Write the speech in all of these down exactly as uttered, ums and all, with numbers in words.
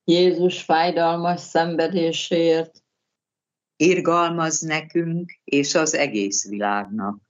Jézus fájdalmas szenvedéséért, irgalmaz nekünk és az egész világnak.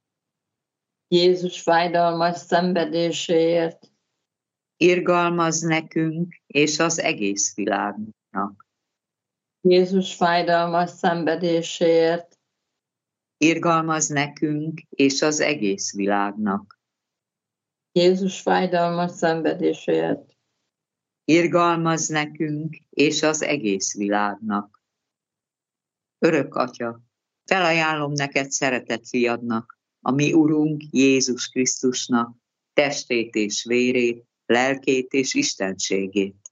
Jézus fájdalmas szenvedéséért, Irgalmaz nekünk és az egész világnak. Jézus fájdalmas szenvedéséért, Irgalmaz nekünk és az egész világnak. Jézus fájdalmas szenvedéséért, Irgalmaz nekünk és az egész világnak. Örök Atya, felajánlom neked szeretett fiadnak, a mi Urunk Jézus Krisztusnak, testét és vérét, lelkét és istenségét.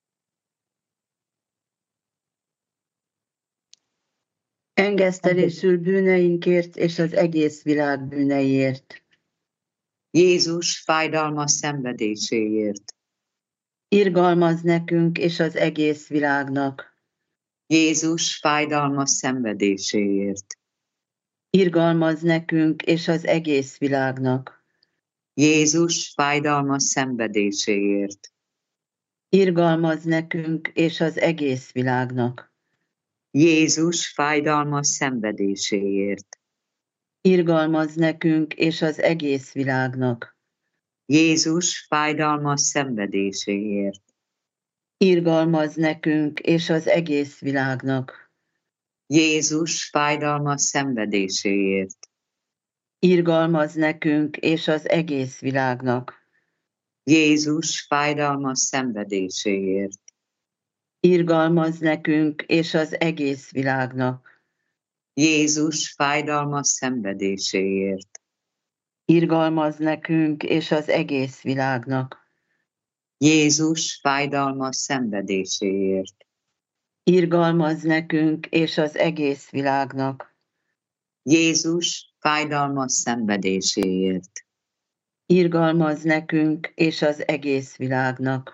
Engesztelésül bűneinkért és az egész világ bűneiért. Jézus fájdalmas szenvedéséért. Irgalmaz nekünk és az egész világnak. Jézus fájdalmas szenvedéséért. Irgalmaz nekünk és az egész világnak. Jézus fájdalmas szenvedéséért. Irgalmaz nekünk és az egész világnak. Jézus fájdalmas szenvedéséért. Irgalmaz nekünk és az egész világnak. Jézus fájdalmas szenvedéséért. Irgalmaz nekünk és az egész világnak. Jézus fájdalmas szenvedéséért. Irgalmaz nekünk és az egész világnak. Jézus fájdalmas szenvedéséért. Irgalmaz nekünk és az egész világnak. Jézus fájdalmas szenvedéséért. Irgalmaz nekünk és az egész világnak. Jézus fájdalmas szenvedéséért. Irgalmaz nekünk és az egész világnak. Jézus fájdalmas szenvedéséért. Irgalmaz nekünk és az egész világnak.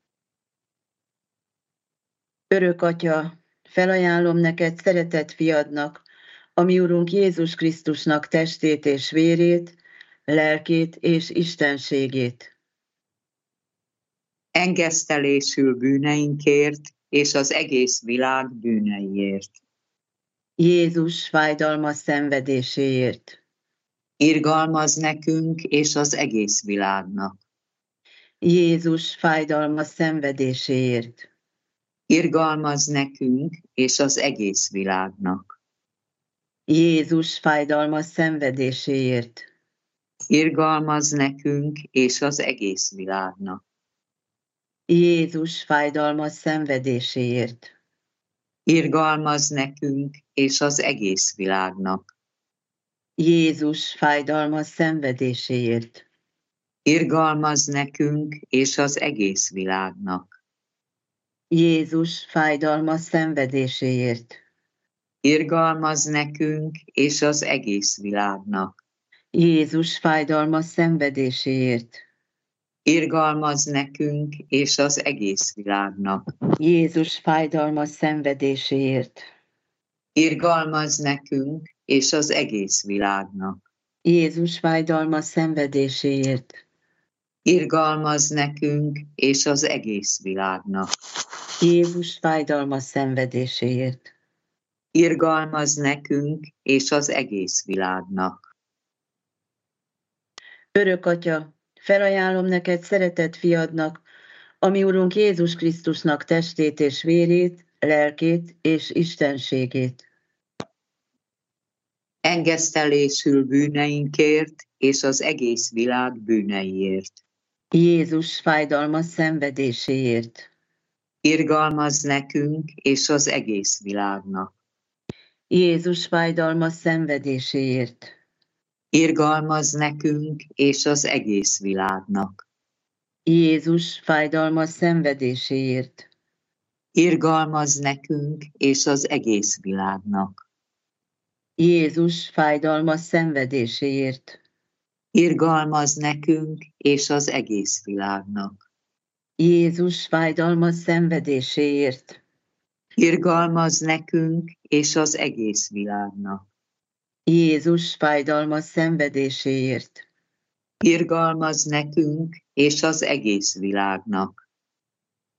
Örök Atya, felajánlom neked szeretett fiadnak, a mi Urunk Jézus Krisztusnak testét és vérét, lelkét és istenségét. Engesztelésül bűneinkért és az egész világ bűneiért. Jézus fájdalmas szenvedéséért. Irgalmaz nekünk és az egész világnak. Jézus fájdalmas szenvedéséért. Irgalmaz nekünk és az egész világnak. Jézus fájdalmas szenvedéséért. Irgalmaz nekünk és az egész világnak. Jézus fájdalmas szenvedéséért. Irgalmaz nekünk és az egész világnak. Jézus fájdalmas szenvedéséért. Irgalmaz nekünk és az egész világnak. Jézus fájdalmas szenvedéséért. Irgalmaz nekünk és az egész világnak. Jézus fájdalmas szenvedéséért. Irgalmaz nekünk és az egész világnak. Jézus fájdalmas szenvedéséért. Irgalmaz nekünk és az egész világnak. Jézus fájdalmas szenvedéséért. Irgalmaz nekünk és az egész világnak. Jézus fájdalmas szenvedéséért. Irgalmaz nekünk és az egész világnak. Örök Atya, felajánlom neked szeretett fiadnak, a mi Urunk Jézus Krisztusnak testét és vérét, lelkét és istenségét. Engesztelésül bűneinkért és az egész világ bűneiért. Jézus fájdalmas szenvedéséért. Irgalmaz nekünk és az egész világnak. Jézus fájdalmas szenvedéséért. Irgalmaz nekünk és az egész világnak. Jézus fájdalmas szenvedéséért. Irgalmaz nekünk és az egész világnak. Jézus fájdalmas szenvedéséért. Irgalmaz nekünk és az egész világnak. Jézus fájdalmas szenvedéséért. Irgalmaz nekünk és az egész világnak. Jézus fájdalmas szenvedéséért. Irgalmaz nekünk és az egész világnak.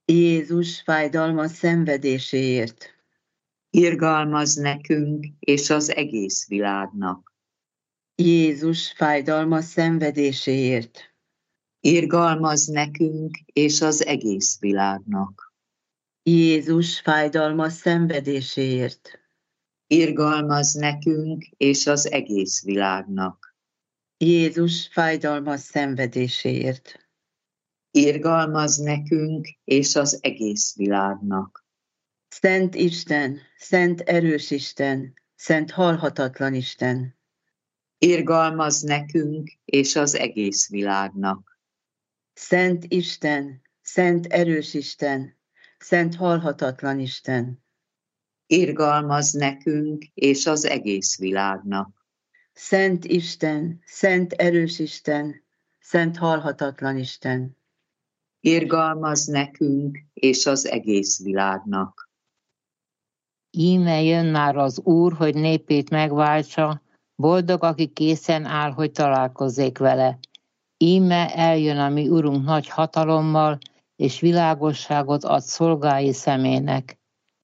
Jézus fájdalmas szenvedéséért. Irgalmaz nekünk és az egész világnak. Jézus fájdalmas szenvedéséért. Irgalmaz nekünk és az egész világnak. Jézus fájdalmas szenvedéséért. Irgalmaz nekünk és az egész világnak. Jézus fájdalmas szenvedéséért. Irgalmaz nekünk és az egész világnak. Szent Isten, szent erős Isten, szent halhatatlan Isten. Irgalmaz nekünk és az egész világnak. Szent Isten, szent erős Isten, szent halhatatlan Isten. Irgalmaz nekünk és az egész világnak. Szent Isten, szent erős Isten, szent halhatatlan Isten. Irgalmaz nekünk és az egész világnak. Íme jön már az Úr, hogy népét megváltsa, boldog, aki készen áll, hogy találkozzék vele. Íme eljön a mi Urunk nagy hatalommal, és világosságot ad szolgái szemének.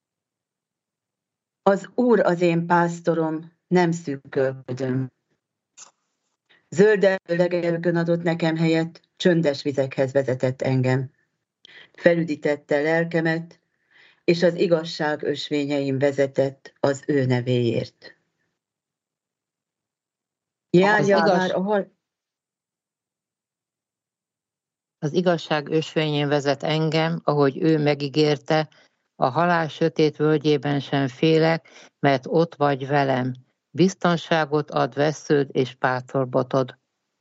Az Úr az én pásztorom, nem szűkölködöm. Zöld legelőkön adott nekem helyet, csöndes vizekhez vezetett engem. Felüdítette lelkemet, és az igazság ösvényeim vezetett az ő nevéért. Járja igaz... már a hal... Az igazság ösvényén vezet engem, ahogy ő megígérte, a halál sötét völgyében sem félek, mert ott vagy velem. Biztonságot ad vessződ és pátorbotod.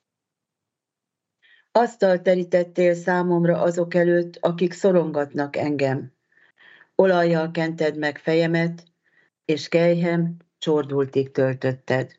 Asztalt terítettél számomra azok előtt, akik szorongatnak engem. Olajjal kented meg fejemet, és kelyhem csordultig töltötted.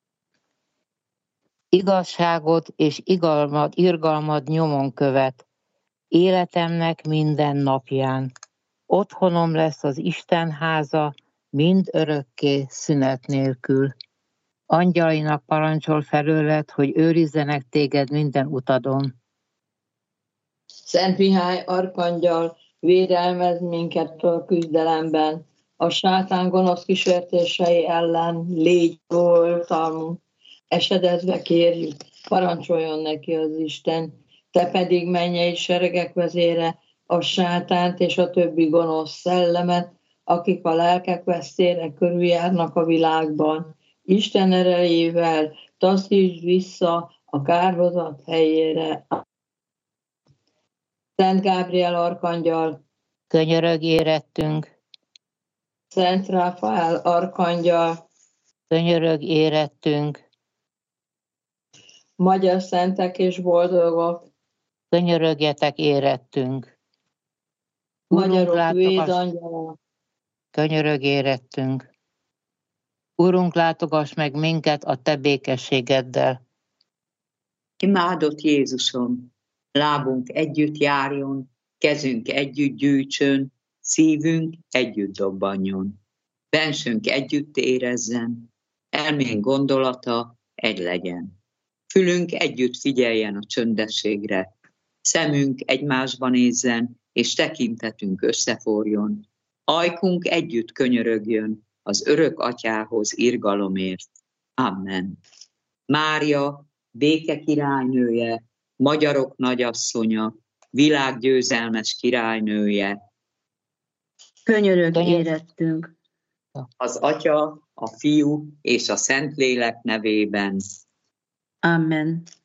Igazságod és igalmad, irgalmad nyomon követ, életemnek minden napján. Otthonom lesz az Isten háza, mind örökké szünet nélkül. Angyalinak parancsol felőled, hogy őrizzenek téged minden utadon. Szent Mihály arkangyal, védelmez minket a küzdelemben, a sátán gonosz kísértései ellen légy oltalmunk. Esedezve kérjük, parancsoljon neki az Isten, te pedig mennyei seregek vezére, a sátánt és a többi gonosz szellemet, akik a lelkek vesztére körüljárnak a világban. Isten erejével taszítsd vissza a kárhozat helyére. Szent Gábriel arkangyal, Könyörög érettünk, Szent Ráfael arkangyal, könyörög érettünk, magyar szentek és boldogok, könyörögjetek érettünk. magyarok látogass- védangyala, Könyörög érettünk. Urunk, látogass meg minket a te békességeddel. Imádott Jézusom, lábunk együtt járjon, kezünk együtt gyűjtsön, szívünk együtt dobbanjon. Bensünk együtt érezzen, elménk gondolata egy legyen. Fülünk együtt figyeljen a csöndességre, szemünk egymásba nézzen, és tekintetünk összeforjon. Ajkunk együtt könyörögjön az örök atyához irgalomért. Amen. Mária, béke királynője, magyarok nagyasszonya, világgyőzelmes királynője. Könyörög Könyörög. érettünk. Az Atya, a Fiú és a Szentlélek nevében. Amen.